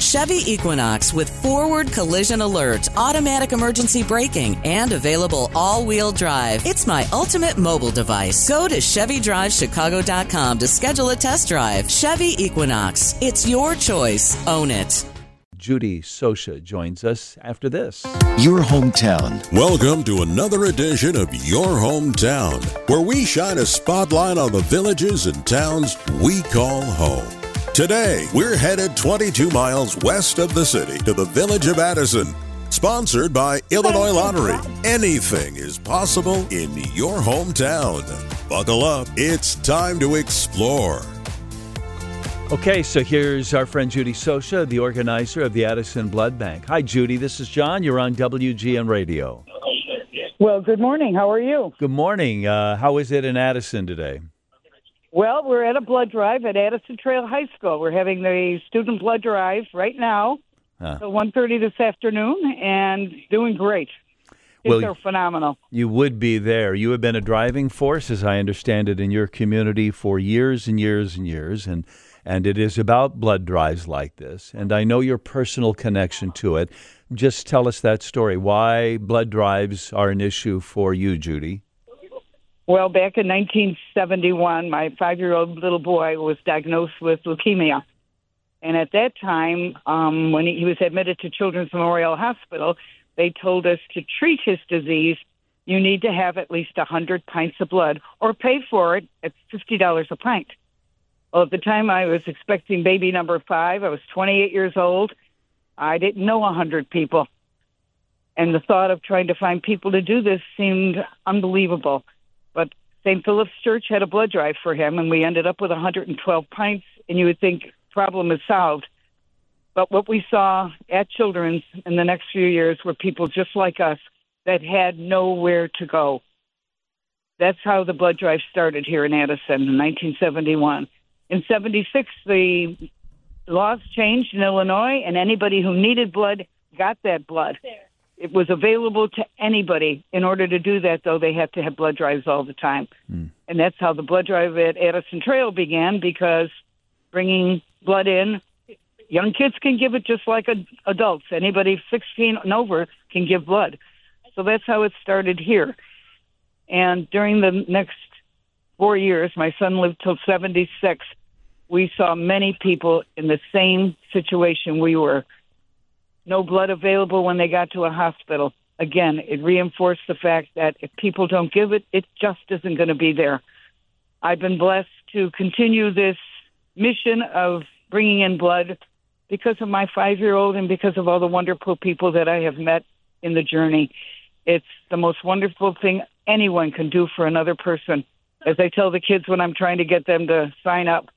Chevy Equinox with forward collision alert, automatic emergency braking, and available all-wheel drive. It's my ultimate mobile device. Go to ChevyDriveChicago.com to schedule a test drive. Chevy Equinox. It's your choice. Own it. Judy Sosha joins us after this. Your hometown. Welcome to another edition of Your Hometown, where we shine a spotlight on the villages and towns we call home. Today, we're headed 22 miles west of the city to the village of Addison. Sponsored by Illinois Lottery. Anything is possible in your hometown. Buckle up. It's time to explore. Okay, so here's our friend Judy Sosha, the organizer of the Addison Blood Bank. Hi, Judy. This is John. You're on WGN Radio. Well, good morning. How are you? Good morning. How is it in Addison today? Well, we're at a blood drive at Addison Trail High School. We're having the student blood drive right now, so 1:30 this afternoon, and doing great. Kids are phenomenal. You would be there. You have been a driving force, as I understand it, in your community for years and years and years, and it is about blood drives like this. And I know your personal connection to it. Just tell us that story. Why blood drives are an issue for you, Judy. Well, back in 1971, my 5-year-old little boy was diagnosed with leukemia. And at that time, when he was admitted to Children's Memorial Hospital, they told us to treat his disease, you need to have at least 100 pints of blood or pay for it at $50 a pint. Well, at the time I was expecting baby number 5, I was 28 years old. I didn't know 100 people. And the thought of trying to find people to do this seemed unbelievable. But St. Philip's Church had a blood drive for him, and we ended up with 112 pints, and you would think problem is solved. But what we saw at Children's in the next few years were people just like us that had nowhere to go. That's how the blood drive started here in Addison in 1971. In 76, the laws changed in Illinois, and anybody who needed blood got that blood. It was available to anybody. In order to do that, though, they had to have blood drives all the time. And that's how the blood drive at Addison Trail began, because bringing blood in, young kids can give it just like adults. Anybody 16 and over can give blood. So that's how it started here. And during the next 4 years, my son lived till 76, we saw many people in the same situation we were. No blood available when they got to a hospital. Again, it reinforced the fact that if people don't give it, it just isn't going to be there. I've been blessed to continue this mission of bringing in blood because of my 5-year-old and because of all the wonderful people that I have met in the journey. It's the most wonderful thing anyone can do for another person. As I tell the kids when I'm trying to get them to sign up,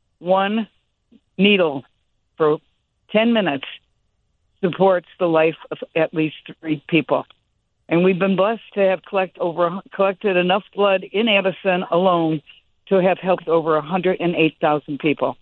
1 needle for 10 minutes supports the life of at least 3 people. And we've been blessed to have collected enough blood in Addison alone to have helped over 108,000 people.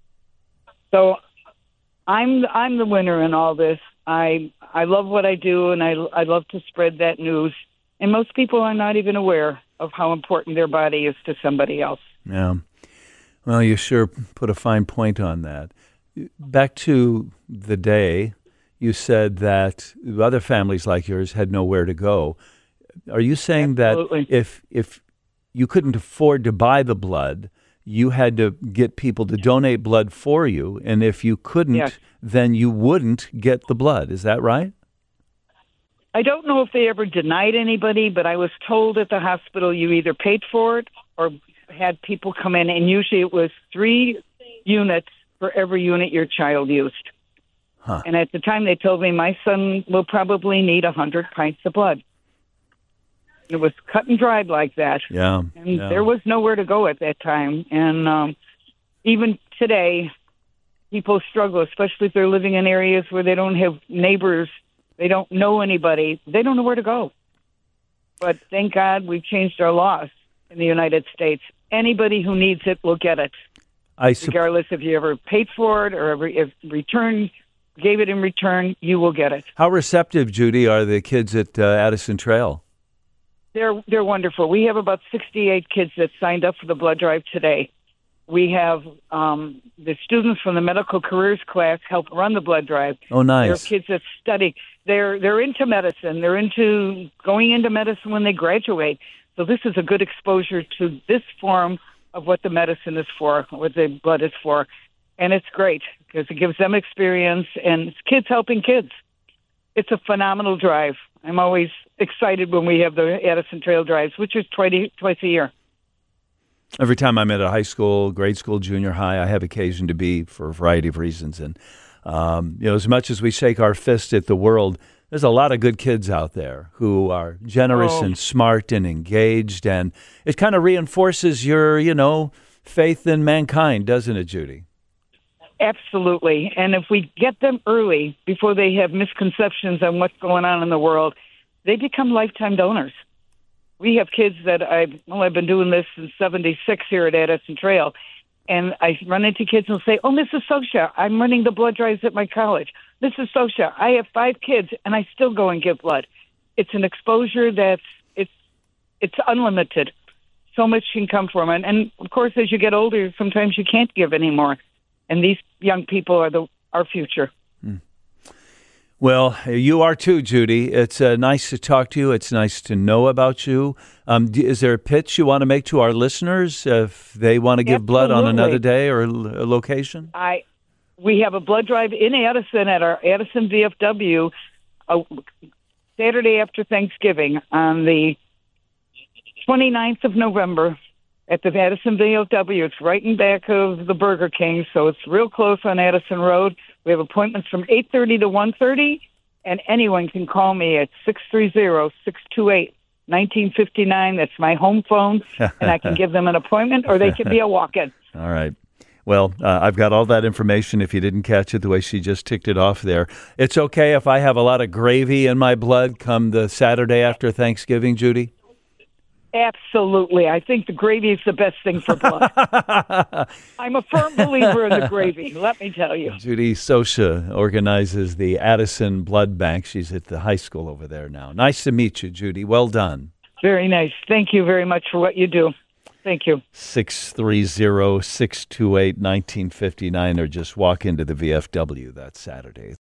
So I'm the winner in all this. I love what I do, and I love to spread that news. And most people are not even aware of how important their body is to somebody else. Yeah. Well, you sure put a fine point on that. Back to the day, you said that other families like yours had nowhere to go. Are you saying Absolutely. that if you couldn't afford to buy the blood, you had to get people to donate blood for you, and if you couldn't, Yes. then you wouldn't get the blood? Is that right? I don't know if they ever denied anybody, but I was told at the hospital you either paid for it or had people come in, and usually it was 3 units for every unit your child used. Huh. And at the time they told me my son will probably need 100 pints of blood. It was cut and dried like that. Yeah. And there was nowhere to go at that time. And even today, people struggle, especially if they're living in areas where they don't have neighbors, they don't know anybody, they don't know where to go. But thank God we've changed our laws in the United States. Anybody who needs it will get it, regardless if you ever paid for it or if gave it in return, you will get it. How receptive, Judy, are the kids at Addison Trail? They're wonderful. We have about 68 kids that signed up for the blood drive today. We have the students from the medical careers class help run the blood drive. Oh, nice. There are kids that study. They're into medicine. They're into going into medicine when they graduate. So this is a good exposure to this form of what the medicine is for, what the blood is for. And it's great because it gives them experience, and it's kids helping kids. It's a phenomenal drive. I'm always excited when we have the Addison Trail drives, which is twice a year. Every time I'm at a high school, grade school, junior high, I have occasion to be for a variety of reasons. And, as much as we shake our fist at the world, there's a lot of good kids out there who are generous and smart and engaged. And it kind of reinforces your, faith in mankind, doesn't it, Judy? Absolutely. And if we get them early, before they have misconceptions on what's going on in the world, they become lifetime donors. We have kids that I've been doing this since 76 here at Addison Trail, and I run into kids and say, "Oh, Mrs. Sosha, I'm running the blood drives at my college. Mrs. Sosha, I have 5 kids, and I still go and give blood." It's an exposure it's unlimited. So much can come from it. And, of course, as you get older, sometimes you can't give anymore. And these young people are our future. Well, you are too, Judy. It's nice to talk to you. It's nice to know about you. Is there a pitch you want to make to our listeners if they want to give blood on another day or a location? We have a blood drive in Addison at our Addison VFW Saturday after Thanksgiving on the 29th of November at the Addison VFW. It's right in back of the Burger King, so it's real close on Addison Road. We have appointments from 8:30 to 1:30, and anyone can call me at 630-628-1959. That's my home phone, and I can give them an appointment, or they can be a walk-in. All right. Well, I've got all that information if you didn't catch it the way she just ticked it off there. It's okay if I have a lot of gravy in my blood come the Saturday after Thanksgiving, Judy? Absolutely. I think the gravy is the best thing for blood. I'm a firm believer in the gravy, let me tell you. Judy Sosha organizes the Addison Blood Bank. She's at the high school over there now. Nice to meet you, Judy. Well done. Very nice. Thank you very much for what you do. Thank you. 630-628-1959, or just walk into the VFW that Saturday.